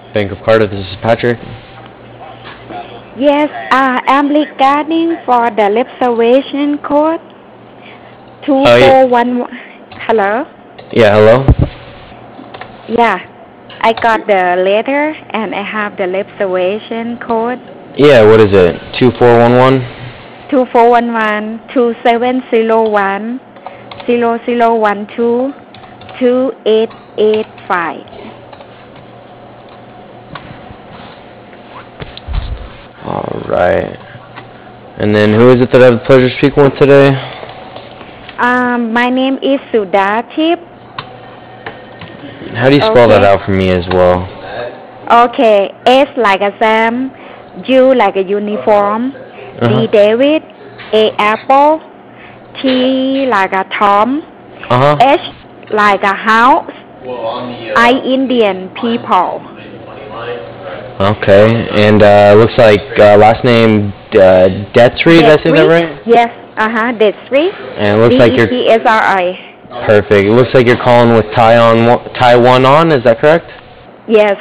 Bank of Cardiff, this is Patrick. Yes, I'm regarding for the reservation code Oh, yeah. 2411. Hello? Yeah, hello? Yeah, I got the letter and I have the reservation code Yeah, what is it? 2411? 2411 2701 0012 2885. Alright. And then who is it that I have the pleasure of speaking with today? My name is Sudatip. How do you spell that Okay. out for me as well? Okay. S like a Sam, U like a uniform, Uh-huh. D David, A apple, T like a Tom, Uh-huh. H like a house, I Indian people. Okay, and looks like last name Detri, did I say that Detri? right? Yes. Detri. And it looks like you're Detri. perfect. It looks like you're calling with Taiwan on, is that correct? Yes.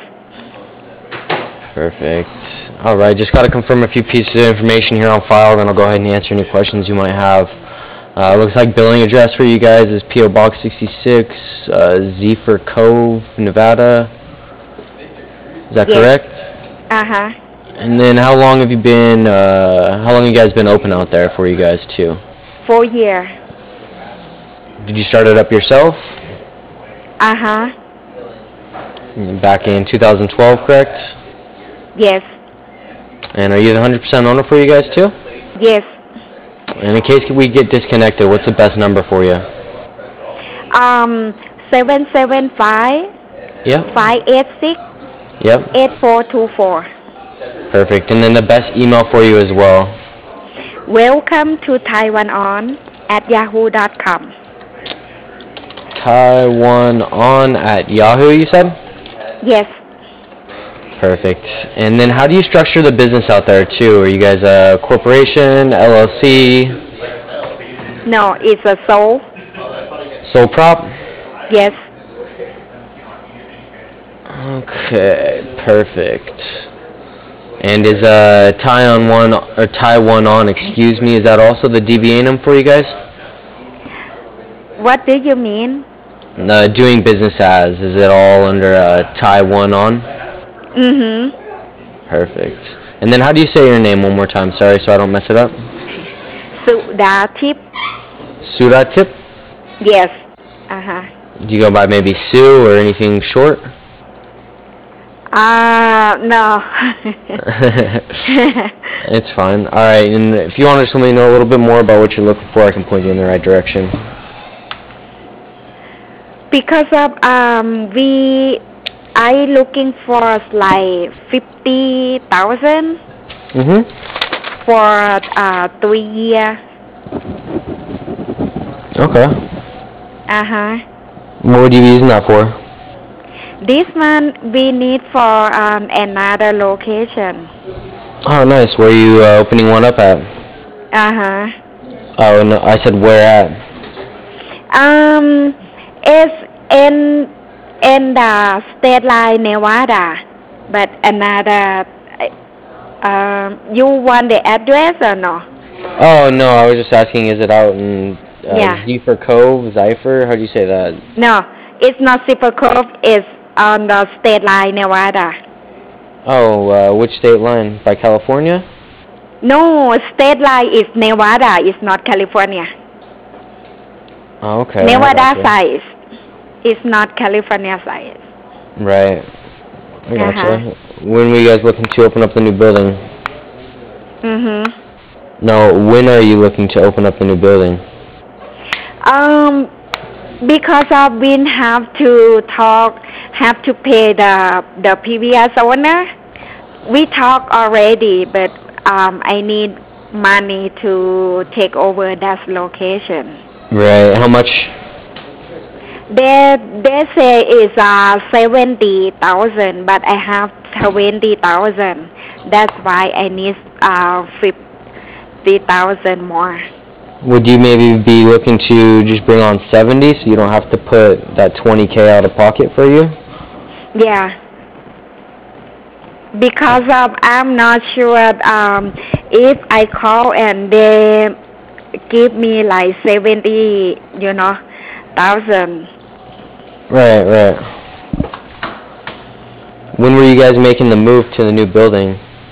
Perfect. Alright, just got to confirm a few pieces of information here on file, then I'll go ahead and answer any questions you might have. Looks like billing address for you guys is P.O. Box 66, Zephyr Cove, Nevada. Is that Yes. correct? Uh-huh. And then how long have you guys been open out there for you guys too? 4 year. Did you start it up yourself? Uh-huh. Back in 2012, correct? Yes. And are you the 100% owner for you guys too? Yes. And in case we get disconnected, what's the best number for you? Um, 775 Yep. 586 Yep. 8424. Perfect. And then the best email for you as well. Welcome to Taiwan on at yahoo.com. Taiwan on at Yahoo, you said? Yes. Perfect. And then how do you structure the business out there too? Are you guys a corporation, LLC, No, it's a soul. sole prop? Yes. Okay, perfect. And is Taiwan on, excuse me, is that also the DBA number for you guys? What do you mean? Doing business as, is it all under Taiwan on? Mm-hmm. Perfect. And then how do you say your name one more time? Sorry, so I don't mess it up. Sudatip. Suratip? Yes. Uh-huh. Do you go by maybe Sue or anything short? No. It's fine. All right, and if you want to just let me know a little bit more about what you're looking for, I can point you in the right direction. Because of I looking for like 50,000 Mm-hmm. for 3 year. Okay. Uh-huh. What would you be using that for? This month we need for another location. Oh, nice. Where are you opening one up at? Uh-huh. Oh, no, I said where at? Um, it's in the state line Nevada, but another. You want the address or no? Oh, no, I was just asking, is it out in Yeah. Zephyr Cove, Zypher? How do you say that? No, it's not Zipper Cove. It's on the state line Nevada. Oh, which state line? By California? No, state line is Nevada. It's not California. Oh, okay, I Nevada gotcha. size. It's not California size. Right, I Uh-huh. gotcha. When were you guys looking to open up the new building? Mhm. No, when are you looking to open up the new building? Um, because of we have to pay the previous owner. We talk already, but I need money to take over that location. Right, how much? They say it's 70,000, but I have 20,000. That's why I need 50,000 more. Would you maybe be looking to just bring on 70 so you don't have to put that 20K out of pocket for you? Yeah. because of I'm not sure if I call and they give me like 70, thousand. Right, right. When were you guys making the move to the new building?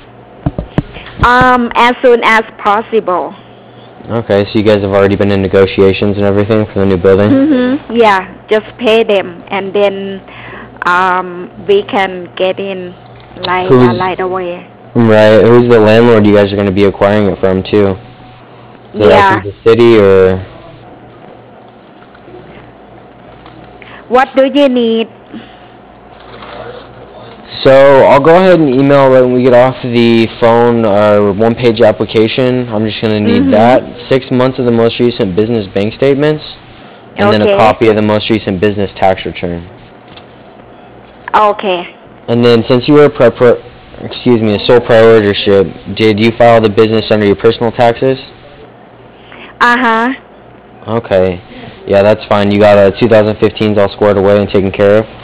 As soon as possible. Okay, so you guys have already been in negotiations and everything for the new building? Yeah, just pay them and then we can get in like right away. Right, who's the landlord you guys are going to be acquiring it from too? Is it like Yeah. from the city or? What do you need? So I'll go ahead and email when we get off the phone our one-page application. I'm just going to need that, 6 months of the most recent business bank statements, and then a Okay. copy of the most recent business tax return. Okay. And then since you were a sole proprietorship, did you file the business under your personal taxes? Uh-huh. Okay. Yeah, that's fine. You got 2015s all squared away and taken care of?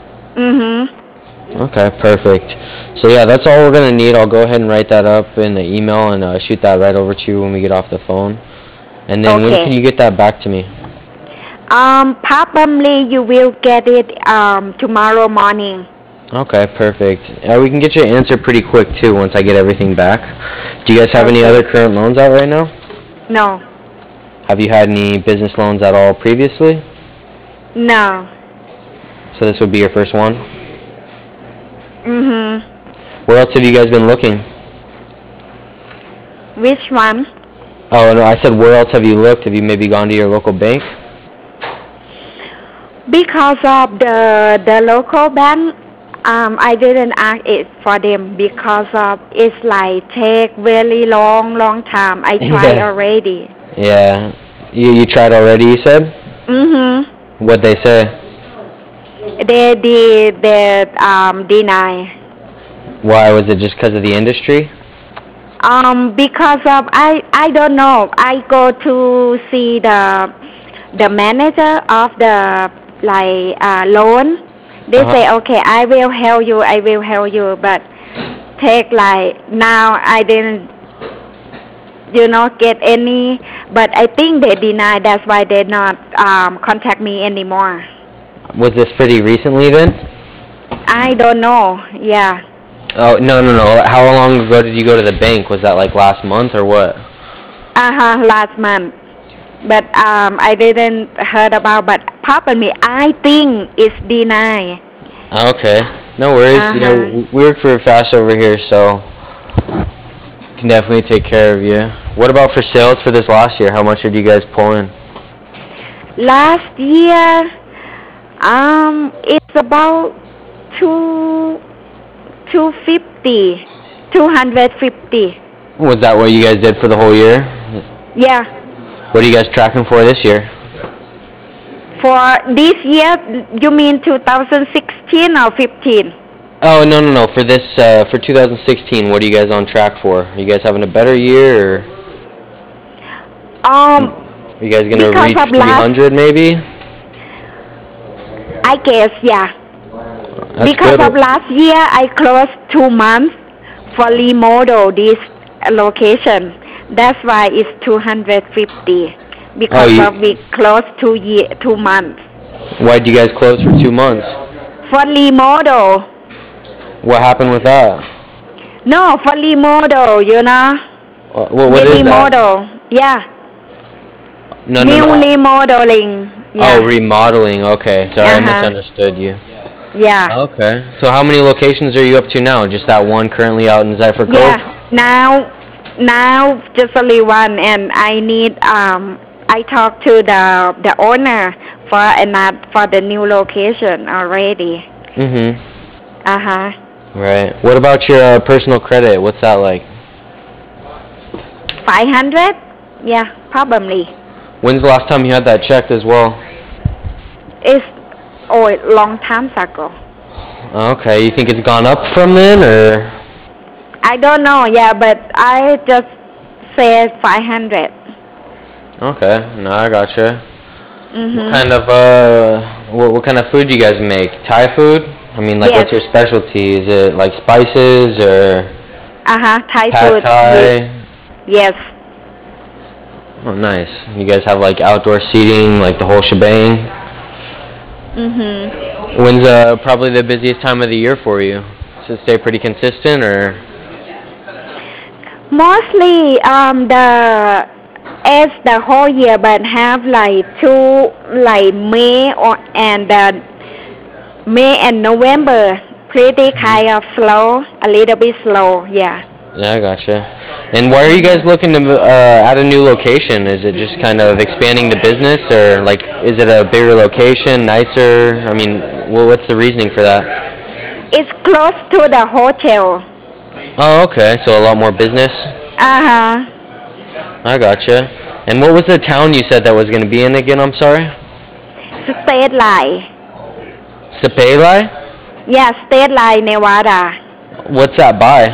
Okay, perfect. So yeah, that's all we're going to need. I'll go ahead and write that up in the email and shoot that right over to you when we get off the phone. And then when can you get that back to me? Probably you will get it tomorrow morning. Okay, perfect. We can get you an answer pretty quick too once I get everything back. Do you guys have any other current loans out right now? No. Have you had any business loans at all previously? No. So this would be your first one? Mhm. Where else have you guys been looking? Which one? Oh, no, I said where else have you looked? Have you maybe gone to your local bank? Because of the local bank, I didn't ask it for them because of it's like take very long time. I tried already. Yeah. You tried already, you said? Mhm. What'd they say? They deny. Why? Was it just because of the industry? Because of I don't know. I go to see the manager of the like loan. They say okay, I will help you, but take like now I didn't get any, but I think they deny. That's why they not contact me anymore. Was this pretty recently then? I don't know. Yeah. Oh, no. How long ago did you go to the bank? Was that like last month or what? Last month. But I didn't heard about. But probably I think it's denied. Okay. No worries. We work for Fast over here, so can definitely take care of you. What about for sales for this last year? How much did you guys pull in? Last year, it's about 250. Was that what you guys did for the whole year? Yeah. What are you guys tracking for this year? For this year, you mean 2016 or 15? Oh, no. For this, for 2016, what are you guys on track for? Are you guys having a better year, or are you guys going to reach 300 maybe? I guess, yeah. That's because good. of last year, I closed 2 months for remodel this location. That's why it's 250. Because of we closed 2 months. Why did you guys close for 2 months? For remodel. What happened with that? No, for remodel, What is remodel. That? Yeah. No. Remodeling. Yeah. Oh, remodeling. Okay. Sorry, I misunderstood you. Yeah. Okay. So how many locations are you up to now? Just that one currently out in Zypher Cove? Yeah. Now just only one, and I need I talked to the owner for the new location already. Right. What about your personal credit? What's that like? 500? Yeah, probably. When's the last time you had that checked as well? It's long time ago. Okay. You think it's gone up from then, or? I don't know. Yeah, but I just said 500. Okay. No, I gotcha. What kind of what kind of food do you guys make? Thai food? I mean, like, what's Yes. your specialty? Is it like spices or Thai pad food. thai? Yes. Oh, nice. You guys have like outdoor seating, like the whole shebang. Mhm. When's probably the busiest time of the year for you? Does it stay pretty consistent or? Mostly the as the whole year, but have like two like May or and May and November pretty kind of slow, a little bit slow. Yeah. Yeah, I gotcha. And why are you guys looking to add a new location? Is it just kind of expanding the business, or like, is it a bigger location, nicer? I mean, what's the reasoning for that? It's close to the hotel. Oh, okay. So a lot more business. Uh-huh. I gotcha. And what was the town you said that was going to be in again? I'm sorry. State line. Sapelai? Yeah, State line, Nevada. What's that by?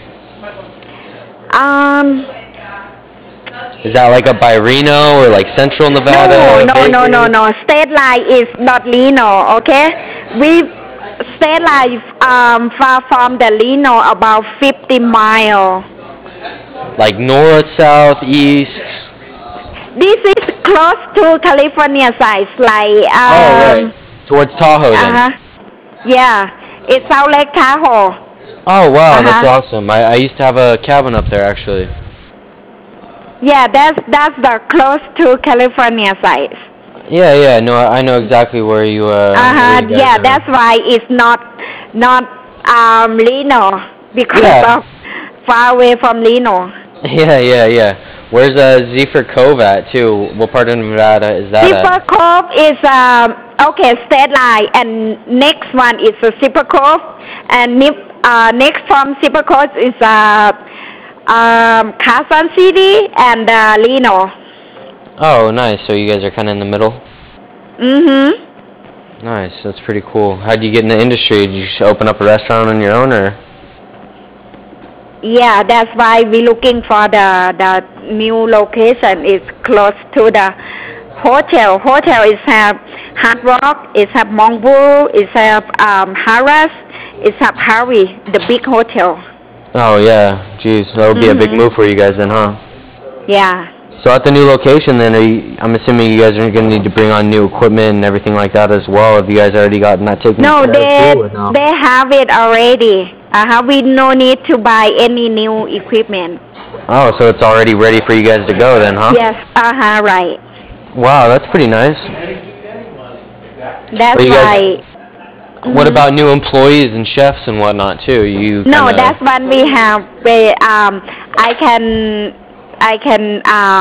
Um, Is that like up by Reno or like Central Nevada? no. State line is not Reno, okay? We State line far from the Reno, about 50 miles. Like north, south, east? This is close to California side, like Oh, right. Towards Tahoe then. uh-huh. Yeah, it's South Lake Tahoe. Oh, wow. That's Uh-huh. awesome. I used to have a cabin up there actually. Yeah, that's the close to California side. Yeah. No, I know exactly where you guys Yeah, are. that's why it's not Reno because Yeah. of far away from Reno. Yeah. Where's Zephyr Cove at too? What part of Nevada is that Zipper at? Cove is okay, State line, and next one is Zipper Cove, and next from Zipper Cove is Carson City and Reno. Oh, nice. So you guys are kind of in the middle. Mhm. Nice. That's pretty cool. How'd you get in the industry? Did you just open up a restaurant on your own, or? Yeah, that's why we're looking for the new location. It's close to the hotel. Hotel is have Hard Rock, it have Mongbu, it have Harris, it have Harry, the big hotel. Oh yeah. Geez, that would be a big move for you guys then, huh? Yeah. So at the new location, then, I'm assuming you guys are going to need to bring on new equipment and everything like that as well. Have you guys already gotten that taken No, care of too, or no? they have it already. We no need to buy any new equipment. Oh, so it's already ready for you guys to go then, huh? Yes. Right. Wow, that's pretty nice. That's Are you guys? why. What about new employees and chefs and whatnot too? You No, kind that's of. what we have. I can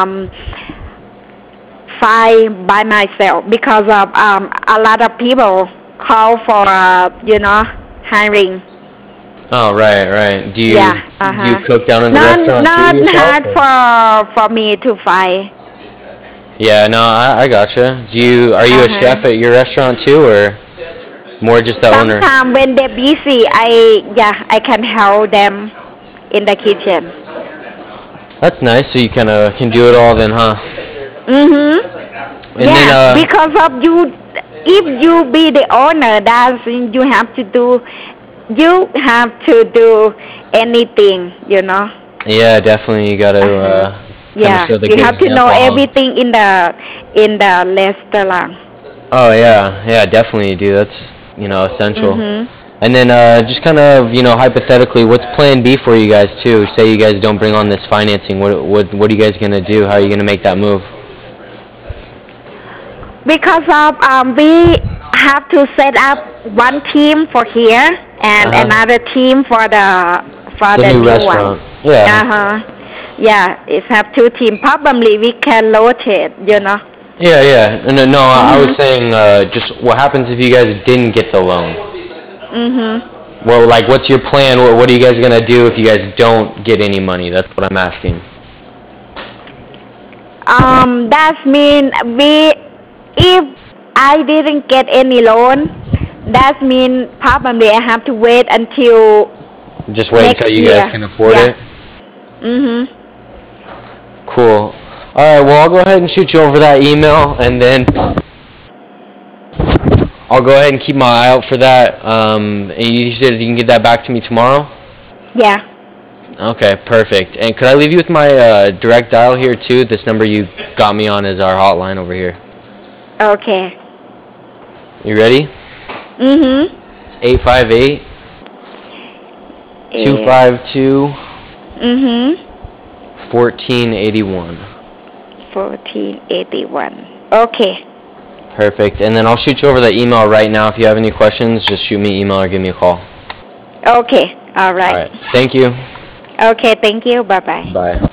find by myself because of a lot of people call for hiring. Oh, right. Do you Yeah. do you cook down in the Not restaurant not too yourself? hard Or? for me to find. Yeah, no, I gotcha. Are you a chef at your restaurant too, or more just the owner? Sometimes when they're busy, I can help them in the kitchen. That's nice. So you kind of can do it all then, huh? Mhm. And Yeah, then because of you, if you be the owner, that's you have to do. You have to do anything, yeah, definitely you gotta kind of Yeah, show the you good have to know example, huh? everything in the restaurant. Oh yeah, definitely you do. That's essential. Mhm. And then just kind of hypothetically, what's Plan B for you guys too? Say you guys don't bring on this financing, what are you guys gonna do? How are you gonna make that move? Because of we have to set up one team for here and another team for The the new new restaurant. one. Yeah. Yeah, it's have two teams. Probably we can rotate. Yeah. No, I was Mhm. saying just what happens if you guys didn't get the loan? Mhm. Well, like, what's your plan? What are you guys gonna do if you guys don't get any money? That's what I'm asking. That mean if I didn't get any loan, that mean probably I have to wait until Just wait next until you year. guys can afford Yeah. it. Mhm. Cool. All right. Well, I'll go ahead and shoot you over that email, and then I'll go ahead and keep my eye out for that. And you said you can get that back to me tomorrow? Yeah. Okay, perfect. And could I leave you with my direct dial here too? This number you got me on is our hotline over here. Okay. You ready? Mhm. 858 252 Mhm. 1481. 1481. Okay. Perfect. And then I'll shoot you over the email right now. If you have any questions, just shoot me an email or give me a call. Okay. All All right. right. Thank you. Okay. Thank you. Bye bye. Bye.